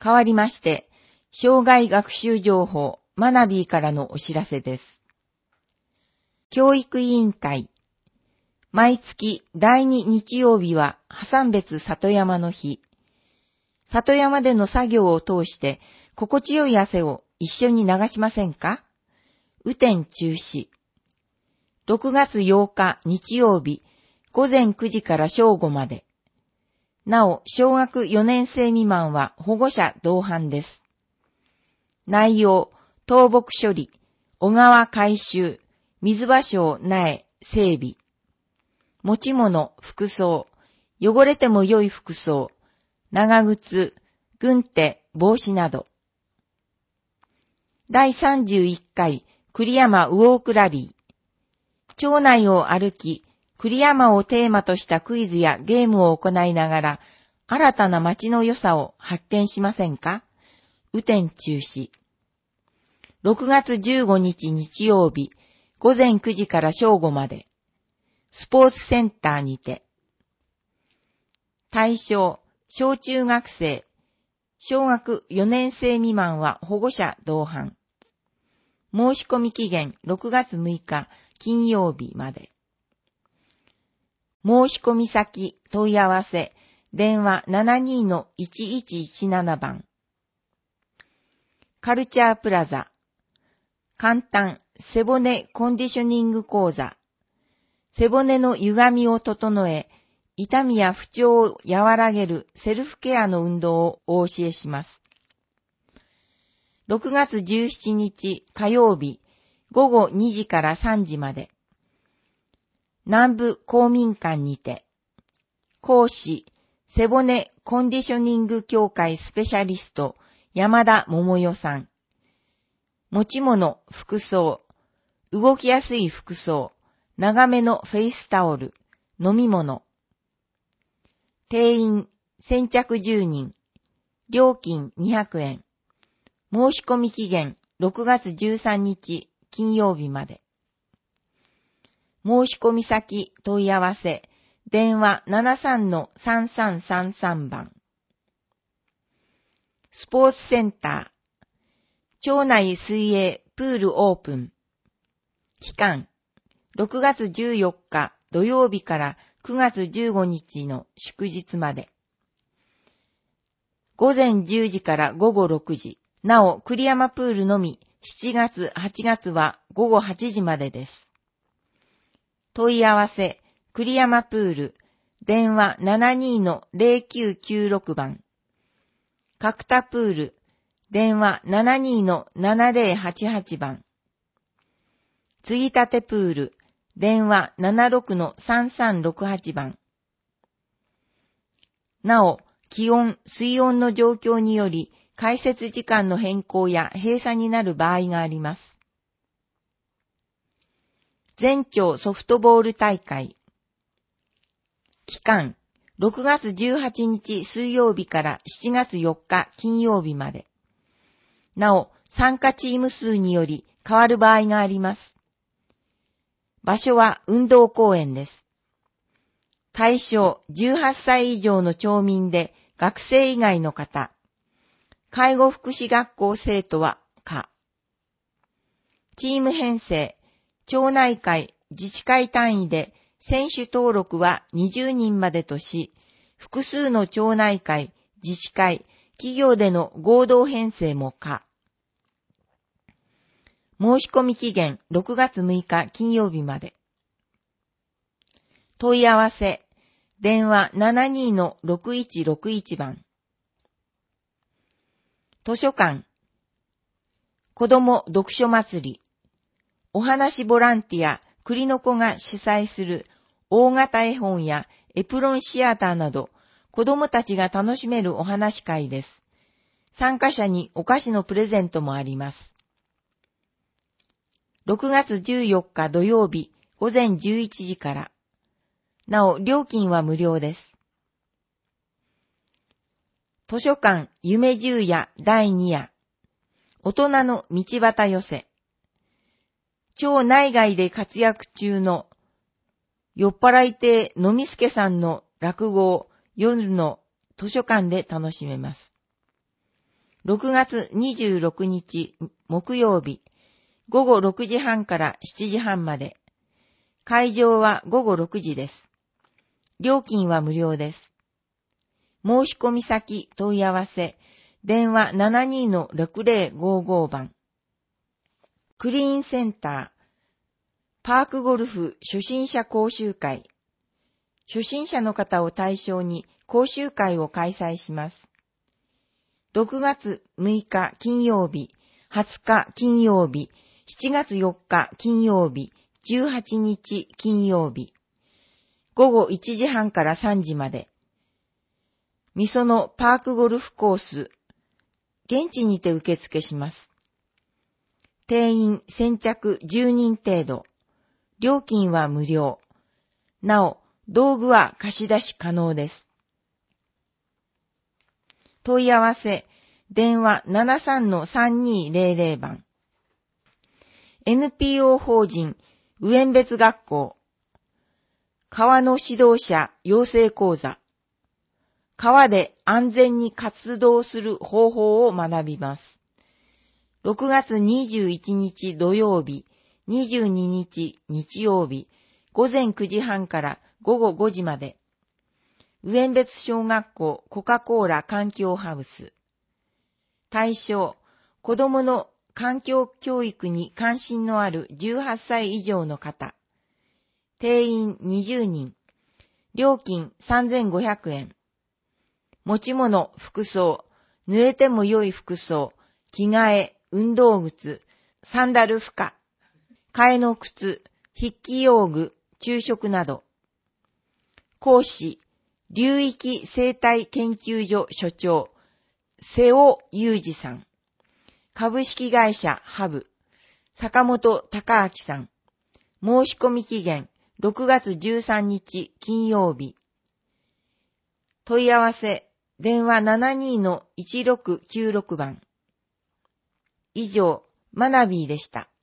代わりまして、生涯学習情報マナビーからのお知らせです。教育委員会。毎月第2日曜日は破産別里山の日。里山での作業を通して心地よい汗を一緒に流しませんか？雨天中止。6月8日日曜日午前9時から正午まで。なお、小学4年生未満は保護者同伴です。内容、倒木処理、小川改修、水場所苗、整備。持ち物、服装、汚れても良い服装、長靴、軍手、帽子など。第31回栗山ウォークラリー。町内を歩き、栗山をテーマとしたクイズやゲームを行いながら、新たな街の良さを発見しませんか？雨天中止。6月15日日曜日、午前9時から正午まで。スポーツセンターにて。対象、小中学生、小学4年生未満は保護者同伴。申し込み期限6月6日金曜日まで。申し込み先、問い合わせ、電話 72-1117 番。カルチャープラザ。簡単、背骨コンディショニング講座。背骨の歪みを整え、痛みや不調を和らげるセルフケアの運動をお教えします。6月17日火曜日、午後2時から3時まで。南部公民館にて。講師、背骨コンディショニング協会スペシャリスト、山田桃代さん。持ち物、服装、動きやすい服装、長めのフェイスタオル、飲み物。定員、先着10人。料金200円。申し込み期限、6月13日、金曜日まで。申し込み先、問い合わせ、電話 73-3333 番。スポーツセンター。町内水泳プールオープン。期間、6月14日土曜日から9月15日の祝日まで。午前10時から午後6時。なお、栗山プールのみ、7月、8月は午後8時までです。問い合わせ、栗山プール、電話 72-0996 番。角田プール、電話 72-7088 番。つぎたてプール、電話 76-3368 番。なお、気温、水温の状況により、開設時間の変更や閉鎖になる場合があります。全町ソフトボール大会。期間、6月18日水曜日から7月4日金曜日まで。なお、参加チーム数により変わる場合があります。場所は運動公園です。対象18歳以上の町民で学生以外の方。介護福祉学校生徒は可。チーム編成、町内会、自治会単位で選手登録は20人までとし、複数の町内会、自治会、企業での合同編成も可。申し込み期限6月6日金曜日まで。問い合わせ、電話 72-6161 番。図書館、子ども読書祭り、お話ボランティア、栗の子が主催する大型絵本やエプロンシアターなど、子どもたちが楽しめるお話会です。参加者にお菓子のプレゼントもあります。6月14日土曜日午前11時から。なお、料金は無料です。図書館夢十夜第2夜。大人の道端寄せ。町内外で活躍中の酔っ払い亭のみすけさんの落語を夜の図書館で楽しめます。 6月26日木曜日、午後6時半から7時半まで。会場は午後6時です。料金は無料です。申し込み先問い合わせ、電話 72-6055 番。クリーンセンター、パークゴルフ初心者講習会。初心者の方を対象に講習会を開催します。6月6日金曜日、20日金曜日、7月4日金曜日、18日金曜日。午後1時半から3時まで。みそのパークゴルフコース。現地にて受付します。定員先着10人程度。料金は無料。なお、道具は貸し出し可能です。問い合わせ、電話 73-3200 番。NPO 法人、無縁別学校。川の指導者養成講座。川で安全に活動する方法を学びます。6月21日土曜日、22日日曜日、午前9時半から午後5時まで。無縁別小学校コカ・コーラ環境ハウス。対象、子供の環境教育に関心のある18歳以上の方。定員20人。料金3500円。持ち物、服装、濡れても良い服装、着替え、運動靴、サンダル負荷、替えの靴、筆記用具、昼食など。講師、流域生態研究所所長、瀬尾裕二さん。株式会社ハブ、坂本隆明さん。申し込み期限、6月13日金曜日。問い合わせ、電話 72-1696 番。以上、マナビーでした。